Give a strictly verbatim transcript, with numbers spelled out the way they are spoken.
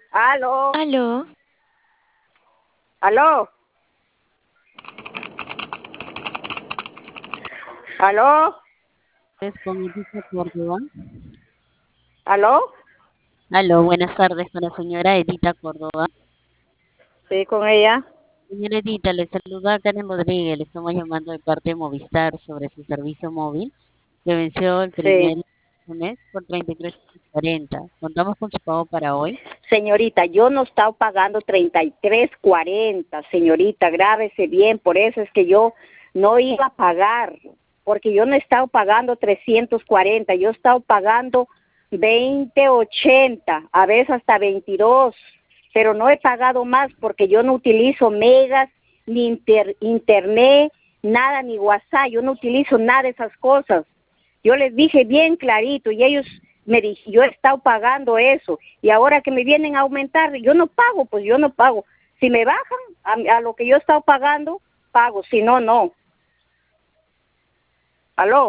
Aló, Aló, aló, aló, Es con Edita Córdoba. aló, Aló, buenas tardes con la señora Edita Córdoba. sí, con ella. Señora Edita, le saluda Karen Rodríguez. Le estamos llamando de parte de Movistar sobre su servicio móvil que venció el Sí, primer mes por treinta y tres cuarenta. Contamos con su pago para hoy. señorita, yo no he estado pagando treinta y tres cuarenta, señorita, grábese bien, por eso es que yo no iba a pagar, porque yo no he estado pagando trescientos cuarenta, yo he estado pagando veinte ochenta, a veces hasta veintidós, pero no he pagado más porque yo no utilizo megas, ni inter- internet, nada, ni WhatsApp, yo no utilizo nada de esas cosas. Yo les dije bien clarito y ellos me dijeron, yo he estado pagando eso y ahora que me vienen a aumentar, yo no pago, pues yo no pago. Si me bajan a, a lo que yo he estado pagando, pago, si no, no. Aló.